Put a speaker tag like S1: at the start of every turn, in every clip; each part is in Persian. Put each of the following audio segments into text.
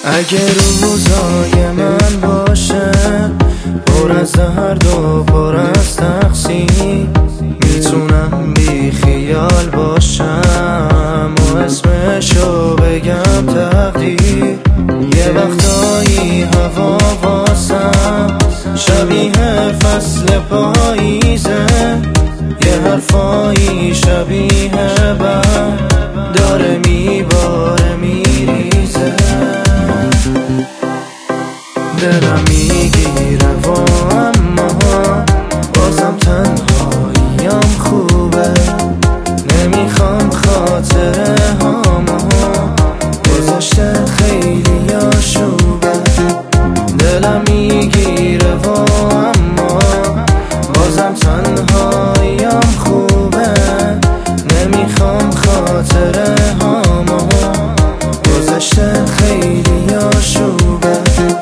S1: اگه روزای من باشه پر از درد و پر از تقصیر، میتونم بی خیال باشم و اسمشو بگم تقدیر. یه وقتایی هوا واسم شبیه فصل پاییزه، یه حرفایی شبیه برق داره میباره میریزه. دلم میگیره و اما بازم تنهاییم خوبه، نمیخوام خاطره هامو گذاشته خیلی آشوبه. دلم میگیره و اما بازم تنهاییم خوبه، نمیخوام خاطره هامو گذاشته خیلی آشوبه.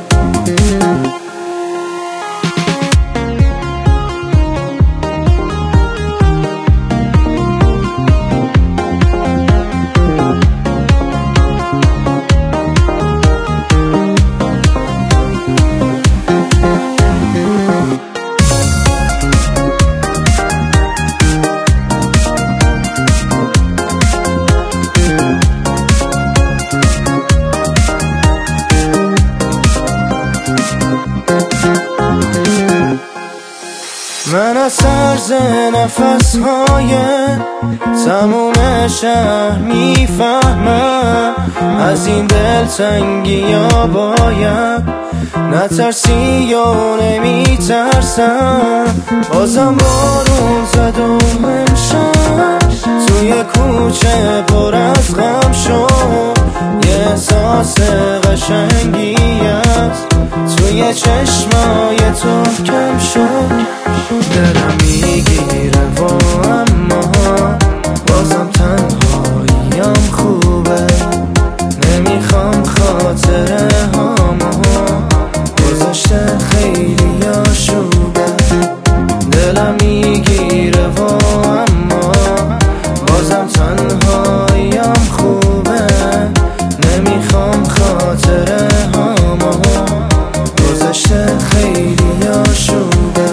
S1: من از طرز نفسهای تموم شهر میفهمم، از این دلتنگی ها باید نترسی یا نمیترسم. بازم بارون زد و امشب توی کوچه پر از غم شد، یه احساس قشنگی است توی چشمای تو کم شد. دلم میگیره و اما بازم تنهاییم خوبه، نمیخوام خاطره هامو گذاشته خیلی آشوبه. دلم میگیره و اما بازم تنهاییم خوبه، نمیخوام خاطره هامو گذاشته خیلی آشوبه.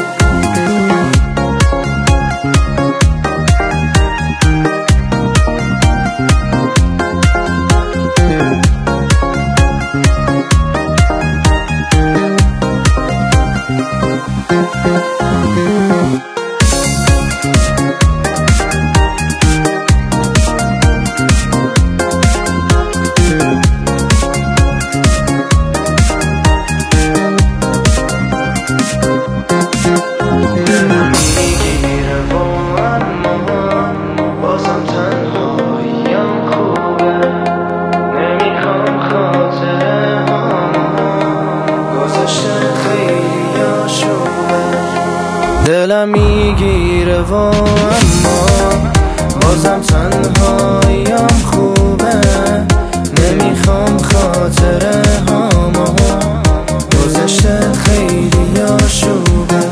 S1: دلم میگیره و اما بازم تنهاییم خوبه، نمیخوام خاطره هامو گذاشته خیلی آشوبه.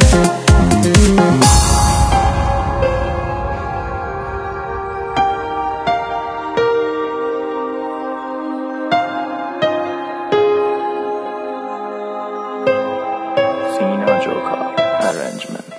S2: Sina Joka arrangement.